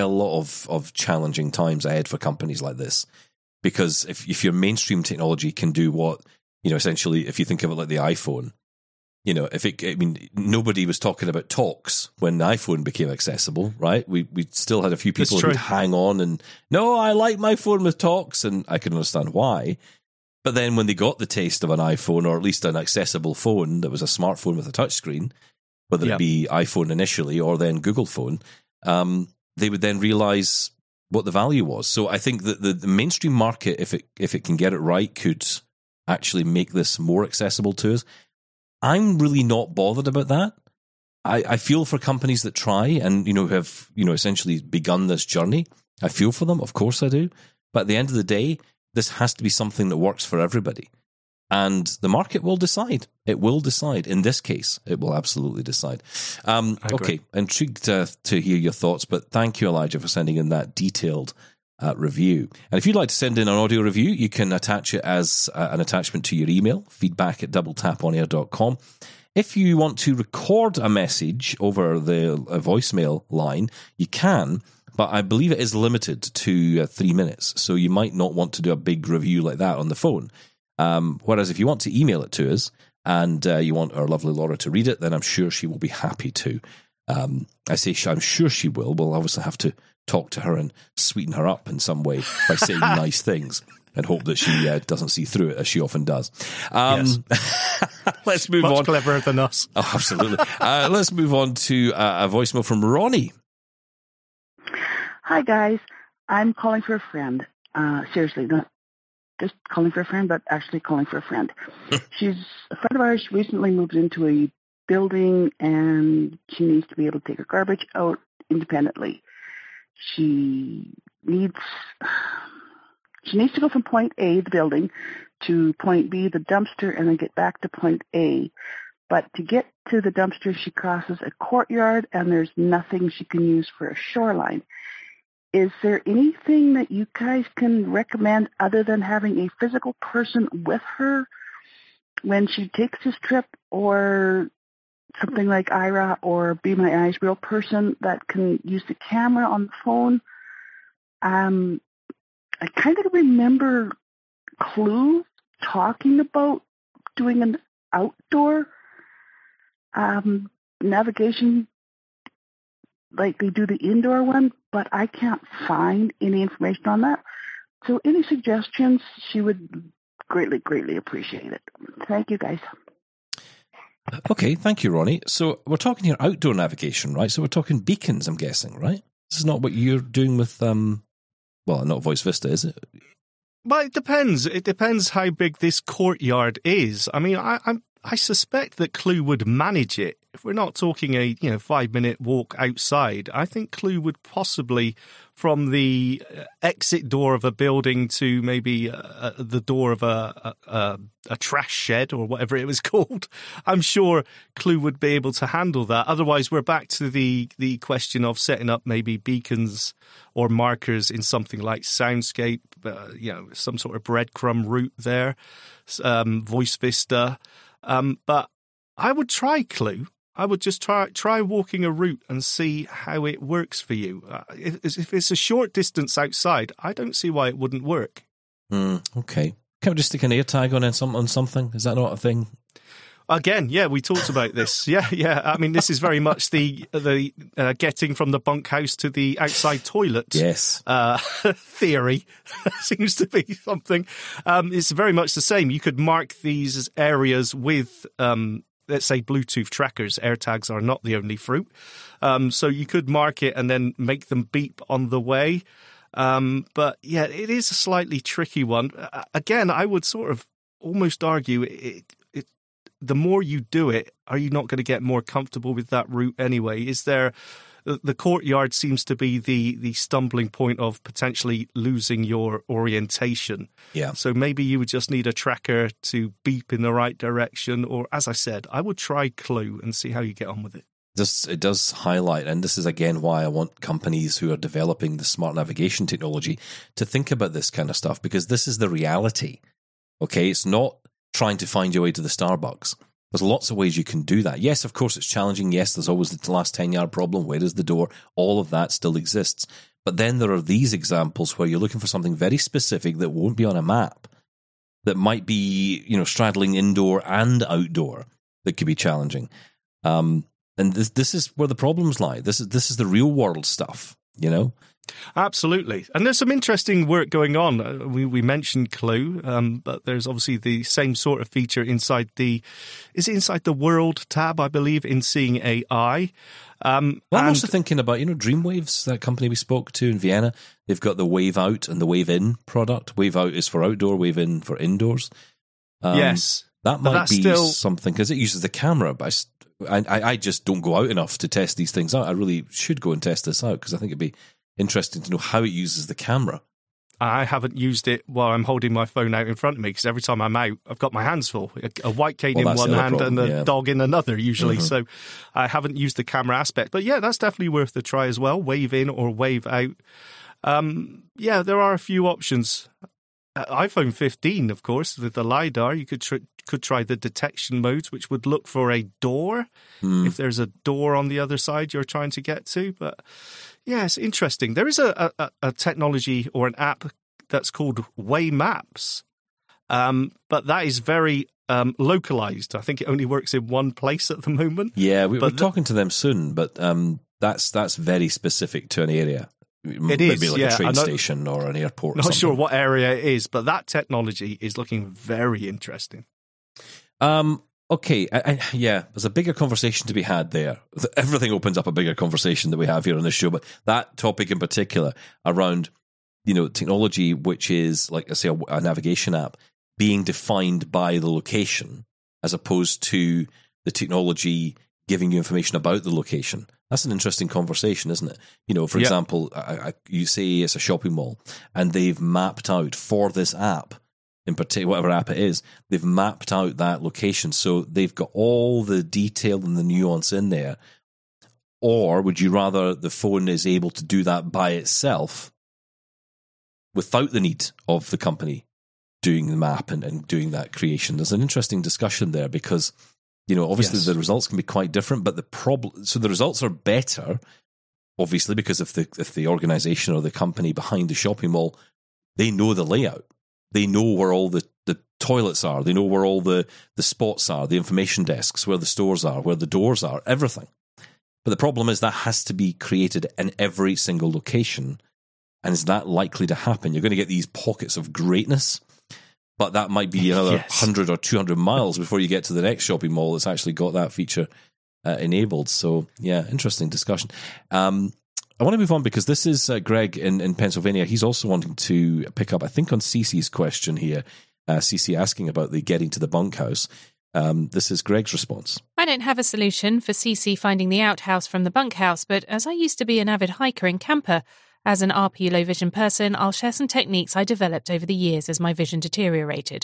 S2: of challenging times ahead for companies like this, because if your mainstream technology can do what, you know, essentially, if you think of it like the iPhone, you know, nobody was talking about talks when the iPhone became accessible, right? We still had a few people who'd hang on and, no, I like my phone with talks, and I can understand why. But then when they got the taste of an iPhone, or at least an accessible phone that was a smartphone with a touchscreen, whether it be iPhone initially or then Google phone, they would then realize what the value was. So I think that the mainstream market, if it can get it right, could actually make this more accessible to us. I'm really not bothered about that. I feel for companies that try and, you know, have, you know, essentially begun this journey. I feel for them, of course I do. But at the end of the day, this has to be something that works for everybody. And the market will decide. It will decide. In this case, it will absolutely decide. Okay, intrigued to hear your thoughts, but thank you, Elijah, for sending in that detailed review. And if you'd like to send in an audio review, you can attach it as an attachment to your email, feedback@doubletaponair.com. If you want to record a message over the voicemail line, you can, but I believe it is limited to 3 minutes, so you might not want to do a big review like that on the phone. Whereas if you want to email it to us and you want our lovely Laura to read it, then I'm sure she will be happy to. I say I'm sure she will. We'll obviously have to talk to her and sweeten her up in some way by saying nice things and hope that she doesn't see through it, as she often does.
S4: Yes.
S2: Let's move on.
S4: Much cleverer than us.
S2: Oh, absolutely. Let's move on to a voicemail from Ronnie.
S7: Hi, guys. I'm calling for a friend. Seriously, not just calling for a friend, but actually calling for a friend. She's a friend of ours. She recently moved into a building, and she needs to be able to take her garbage out independently. She needs to go from point A, the building, to point B, the dumpster, and then get back to point A. But to get to the dumpster, she crosses a courtyard, and there's nothing she can use for a shoreline. Is there anything that you guys can recommend other than having a physical person with her when she takes this trip, or something like Ira or Be My Eyes Real Person that can use the camera on the phone? I kind of remember Clue talking about doing an outdoor navigation like they do the indoor one, but I can't find any information on that. So any suggestions, she would greatly, greatly appreciate it. Thank you, guys.
S2: Okay, thank you, Ronnie. So we're talking here outdoor navigation, right? So we're talking beacons, I'm guessing, right? This is not what you're doing with, well, not Voice Vista, is it?
S4: Well, it depends. It depends how big this courtyard is. I mean, I suspect that Clue would manage it. If we're not talking a 5-minute walk outside, I think Clue would possibly, from the exit door of a building to maybe the door of a trash shed or whatever it was called, I'm sure Clue would be able to handle that. Otherwise, we're back to the question of setting up maybe beacons or markers in something like Soundscape, some sort of breadcrumb route there, Voice Vista. But I would try Clue. I would just try walking a route and see how it works for you. If it's a short distance outside, I don't see why it wouldn't work.
S2: Okay. Can't we just stick an AirTag on something? Is that not a thing?
S4: Again, yeah, we talked about this. Yeah. I mean, this is very much the getting from the bunkhouse to the outside toilet.
S2: Yes.
S4: Theory seems to be something. It's very much the same. You could mark these areas with, let's say, Bluetooth trackers. AirTags are not the only fruit. So you could mark it and then make them beep on the way. But yeah, it is a slightly tricky one. Again, I would sort of almost argue the more you do it, are you not going to get more comfortable with that route anyway? Is there the courtyard seems to be the stumbling point of potentially losing your orientation.
S2: Yeah.
S4: So maybe you would just need a tracker to beep in the right direction, or, as I said, I would try Clue and see how you get on with it.
S2: It does highlight, and this is again why I want companies who are developing the smart navigation technology to think about this kind of stuff, because this is the reality. Okay, it's not trying to find your way to the Starbucks. There's lots of ways you can do that. Yes, of course, it's challenging. Yes, there's always the last 10-yard problem. Where is the door? All of that still exists. But then there are these examples where you're looking for something very specific that won't be on a map, that might be, straddling indoor and outdoor, that could be challenging. And this is where the problems lie. This is the real world stuff, Absolutely. And there's some interesting work going on. We mentioned Clue, but there's obviously the same sort of feature inside the World tab, I believe, in Seeing AI. I'm also thinking about, Dreamwaves, that company we spoke to in Vienna. They've got the Wave Out and the Wave In product. Wave Out is for outdoor, Wave In for indoors.
S4: Yes.
S2: That might be something, because it uses the camera, but I just don't go out enough to test these things out. I really should go and test this out, because I think it'd be interesting to know how it uses the camera.
S4: I haven't used it while I'm holding my phone out in front of me, because every time I'm out, I've got my hands full. A white cane in one hand and a dog in another, usually. Mm-hmm. So I haven't used the camera aspect. But yeah, that's definitely worth a try as well. Wave in or wave out. There are a few options. iPhone 15, of course, with the LiDAR, you could try the detection modes, which would look for a door, if there's a door on the other side you're trying to get to. But yeah, it's interesting. There is a technology or an app that's called Way Maps, but that is very localized. I think it only works in one place at the moment.
S2: Yeah, we're talking to them soon, but that's very specific to an area.
S4: It is,
S2: maybe like a train station or an airport.
S4: Not sure what area it is, but that technology is looking very interesting.
S2: Okay, there's a bigger conversation to be had there. Everything opens up a bigger conversation that we have here on this show, but that topic in particular around, technology, which is like, I say, a navigation app being defined by the location as opposed to the technology giving you information about the location. That's an interesting conversation, isn't it? For example, you say it's a shopping mall and they've mapped out for this app, in particular, whatever app it is, they've mapped out that location. So they've got all the detail and the nuance in there. Or would you rather the phone is able to do that by itself without the need of the company doing the map and doing that creation? There's an interesting discussion there, because obviously the results can be quite different, but the results are better, obviously, because if the organization or the company behind the shopping mall, they know the layout, they know where all the toilets are, they know where all the spots are, the information desks, where the stores are, where the doors are, everything. But the problem is that has to be created in every single location, and is that likely to happen? You're going to get these pockets of greatness, but that might be another 100 or 200 miles before you get to the next shopping mall that's actually got that feature enabled. So, yeah, interesting discussion. I want to move on, because this is Greg in Pennsylvania. He's also wanting to pick up, I think, on Cece's question here. Cece asking about the getting to the bunkhouse. This is Greg's response.
S6: I don't have a solution for Cece finding the outhouse from the bunkhouse, but as I used to be an avid hiker and camper, as an RP low vision person, I'll share some techniques I developed over the years as my vision deteriorated.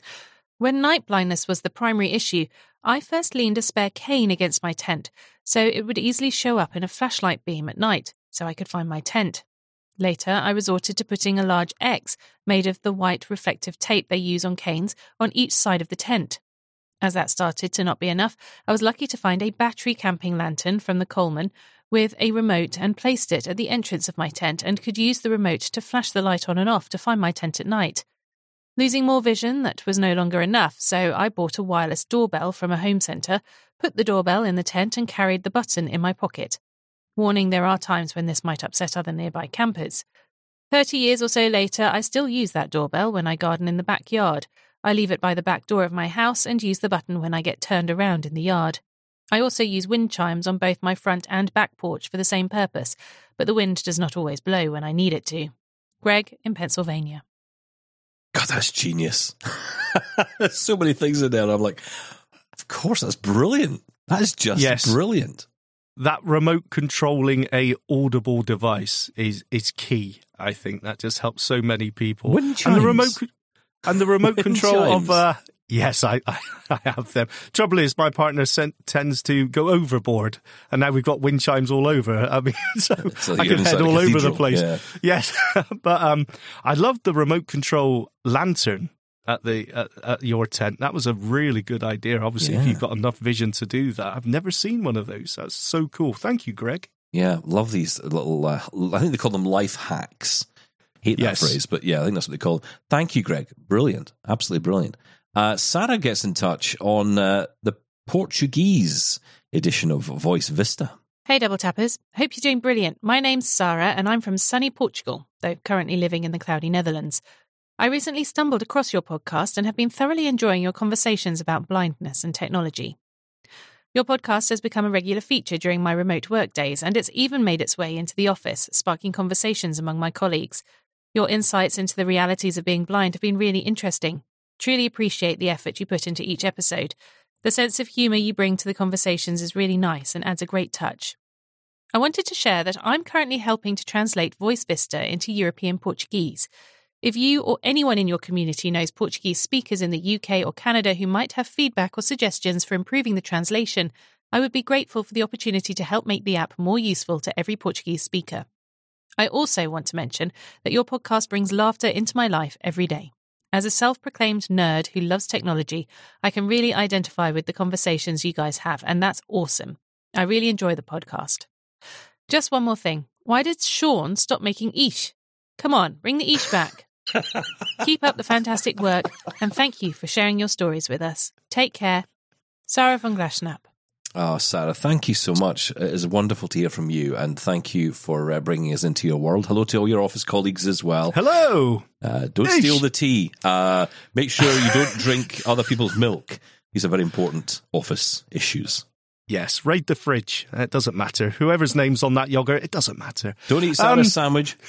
S6: When night blindness was the primary issue, I first leaned a spare cane against my tent, so it would easily show up in a flashlight beam at night, so I could find my tent. Later, I resorted to putting a large X, made of the white reflective tape they use on canes, on each side of the tent. As that started to not be enough, I was lucky to find a battery camping lantern from the Coleman with a remote and placed it at the entrance of my tent, and could use the remote to flash the light on and off to find my tent at night. Losing more vision, that was no longer enough, so I bought a wireless doorbell from a home centre, put the doorbell in the tent and carried the button in my pocket. Warning, there are times when this might upset other nearby campers. 30 years or so later, I still use that doorbell when I garden in the backyard. I leave it by the back door of my house and use the button when I get turned around in the yard. I also use wind chimes on both my front and back porch for the same purpose, but the wind does not always blow when I need it to. Greg in Pennsylvania.
S2: God, that's genius. There's so many things in there. I'm like, of course, that's brilliant. That is just brilliant.
S4: that remote controlling a audible device is key. I think that just helps so many people.
S2: Wind chimes.
S4: And the remote control
S2: chimes.
S4: of yes, I have them. Trouble is, my partner tends to go overboard, and now we've got wind chimes all over. I mean, so I can head all over the place.
S2: Yeah.
S4: Yes, but I love the remote control lantern at your tent. That was a really good idea. Obviously, if you've got enough vision to do that. I've never seen one of those. That's so cool. Thank you, Greg.
S2: Yeah, love these little, I think they call them life hacks. Hate that phrase, but yeah, I think that's what they call them. Thank you, Greg. Brilliant. Absolutely brilliant. Sarah gets in touch on the Portuguese edition of Voice Vista.
S6: Hey, Double Tappers. Hope you're doing brilliant. My name's Sarah, and I'm from sunny Portugal, though currently living in the cloudy Netherlands. I recently stumbled across your podcast and have been thoroughly enjoying your conversations about blindness and technology. Your podcast has become a regular feature during my remote work days, and it's even made its way into the office, sparking conversations among my colleagues. Your insights into the realities of being blind have been really interesting. Truly appreciate the effort you put into each episode. The sense of humour you bring to the conversations is really nice and adds a great touch. I wanted to share that I'm currently helping to translate Voice Vista into European Portuguese. If you or anyone in your community knows Portuguese speakers in the UK or Canada who might have feedback or suggestions for improving the translation, I would be grateful for the opportunity to help make the app more useful to every Portuguese speaker. I also want to mention that your podcast brings laughter into my life every day. As a self-proclaimed nerd who loves technology, I can really identify with the conversations you guys have, and that's awesome. I really enjoy the podcast. Just one more thing. Why did Sean stop making Ish? Come on, bring the Ish back. Keep up the fantastic work, and thank you for sharing your stories with us. Take care. Sarah von Glaschnapp.
S2: Oh, Sarah, thank you so much. It is wonderful to hear from you, and thank you for bringing us into your world. Hello to all your office colleagues as well.
S4: Hello.
S2: Don't steal the tea. Make sure you don't drink other people's milk. These are very important office issues.
S4: Yes, raid the fridge. It doesn't matter. Whoever's name's on that yogurt, it doesn't matter.
S2: Don't eat Sarah's sandwich.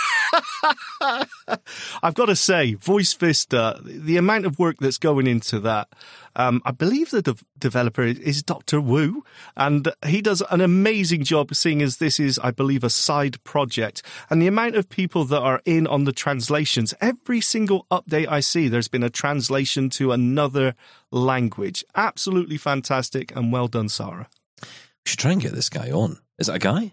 S4: I've got to say, Voice Vista, the amount of work that's going into that, I believe the developer is Dr. Wu, and he does an amazing job, seeing as this is, I believe, a side project. And the amount of people that are in on the translations, every single update I see, there's been a translation to another language. Absolutely fantastic, and well done, Sarah.
S2: We should try and get this guy on. Is that a guy?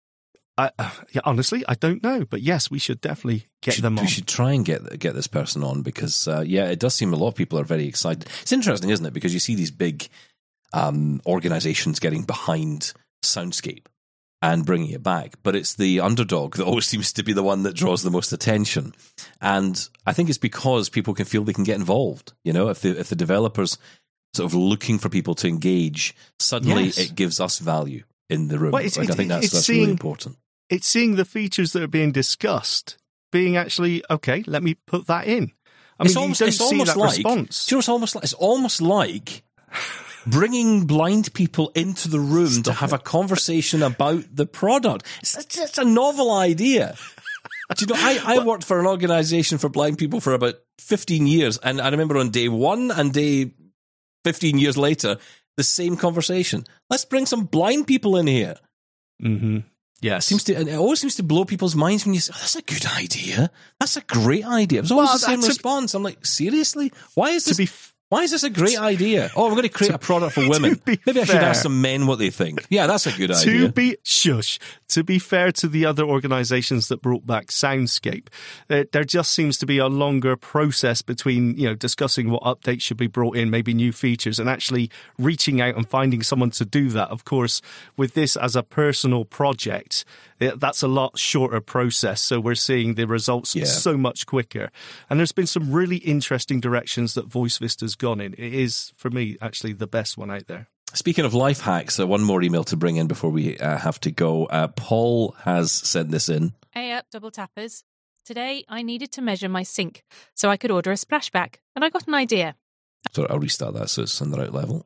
S4: Yeah, honestly, I don't know, but yes, we should definitely get them on.
S2: We should try and get this person on because, it does seem a lot of people are very excited. It's interesting, isn't it? Because you see these big organizations getting behind Soundscape and bringing it back, but it's the underdog that always seems to be the one that draws the most attention. And I think it's because people can feel they can get involved. You know, if the developers sort of looking for people to engage, suddenly it gives us value in the room.
S4: Well,
S2: I think that's really important.
S4: It's seeing the features that are being discussed, being actually, okay, let me put that in. I mean, you don't see that response.
S2: Do you know it's almost like? It's almost like bringing blind people into the room to have a conversation about the product. It's a novel idea. Do you know, I worked for an organisation for blind people for about 15 years, and I remember on day one and day 15 years later, the same conversation. Let's bring some blind people in here.
S4: Mm-hmm. Yes.
S2: It always seems to blow people's minds when you say, that's a good idea. That's a great idea. It was always the same response. I'm like, seriously? Why is this a great idea? Oh, we're going to create a product for women. Maybe I should ask some men what they think. Yeah, that's a good idea.
S4: To be fair to the other organisations that brought back Soundscape, there just seems to be a longer process between, discussing what updates should be brought in, maybe new features, and actually reaching out and finding someone to do that. Of course, with this as a personal project, that's a lot shorter process. So we're seeing the results so much quicker. And there's been some really interesting directions that Voice Vista's gone in. It is, for me, actually the best one out there.
S2: Speaking of life hacks, one more email to bring in before we have to go. Paul has sent this in.
S6: Hey up, Double Tappers. Today I needed to measure my sink so I could order a splashback, and I got an idea.
S2: Sorry, I'll restart that so it's on the right level.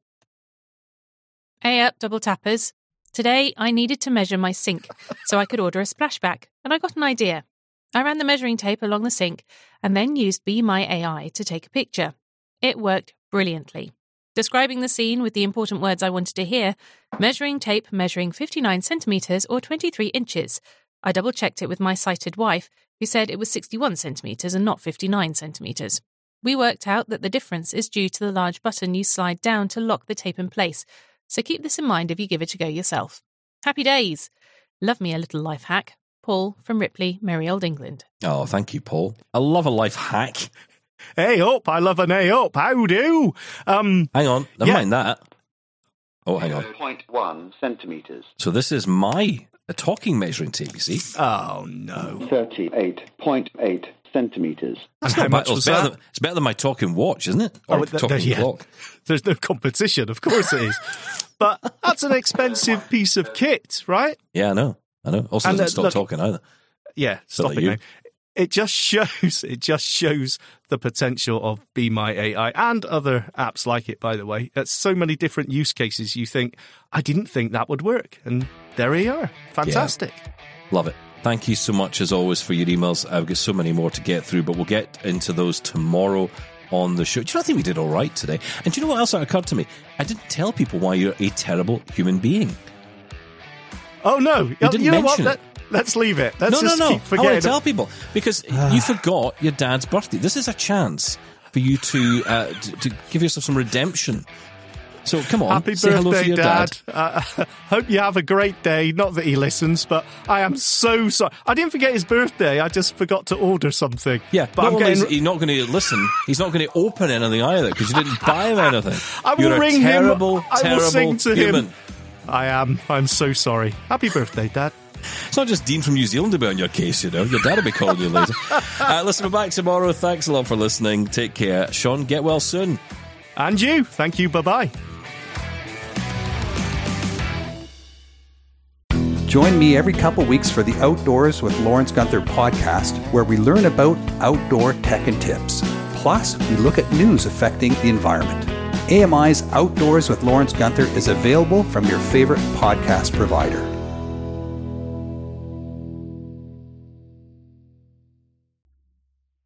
S6: Hey up, Double Tappers. Today I needed to measure my sink so I could order a splashback, and I got an idea. I ran the measuring tape along the sink and then used Be My AI to take a picture. It worked brilliantly. Describing the scene with the important words I wanted to hear, measuring tape measuring 59 centimetres or 23 inches. I double-checked it with my sighted wife, who said it was 61 centimetres and not 59 centimetres. We worked out that the difference is due to the large button you slide down to lock the tape in place, so keep this in mind if you give it a go yourself. Happy days! Love me a little life hack. Paul from Ripley, Merry Old England.
S2: Oh, thank you, Paul. I love a life hack.
S4: Hey up, I love an A up. How do?
S2: Hang on, never mind that. Oh, hang on.
S8: 0.1 centimetres.
S2: So this is my talking measuring tape, you see.
S4: Oh, no.
S8: 38.8 centimetres.
S4: And how much was that?
S2: It's better than my talking watch, isn't it? Or talking clock.
S4: There's no competition, of course it is. But that's an expensive piece of kit, right?
S2: Yeah, I know. Also doesn't stop talking either.
S4: Yeah, stop it now. It just shows the potential of Be My AI and other apps like it, by the way. At so many different use cases, you think, I didn't think that would work. And there we are. Fantastic.
S2: Yeah. Love it. Thank you so much, as always, for your emails. I've got so many more to get through, but we'll get into those tomorrow on the show. Do you know, I think we did all right today. And do you know what else occurred to me? I didn't tell people why you're a terrible human being.
S4: Oh, no.
S2: You didn't mention it.
S4: Let's leave it. Let's
S2: No.
S4: keep forgetting.
S2: I want to tell people, because you forgot your dad's birthday. This is a chance for you to give yourself some redemption. So come on,
S4: happy
S2: say hello to
S4: birthday,
S2: your dad.
S4: Hope you have a great day. Not that he listens, but I am so sorry. I didn't forget his birthday. I just forgot to order something.
S2: Yeah,
S4: but
S2: he's not going to listen. He's not going to open anything either because you didn't buy him anything.
S4: I will
S2: You're
S4: ring
S2: a terrible,
S4: him. I will sing to
S2: human.
S4: him. I am. I'm so sorry. Happy birthday, Dad.
S2: It's not just Dean from New Zealand to be on your case, you know. Your dad will be calling you later. Listen, we're back tomorrow. Thanks a lot for listening. Take care. Sean, get well soon.
S4: And you. Thank you. Bye-bye.
S9: Join me every couple weeks for the Outdoors with Lawrence Gunther podcast, where we learn about outdoor tech and tips. Plus, we look at news affecting the environment. AMI's Outdoors with Lawrence Gunther is available from your favorite podcast provider.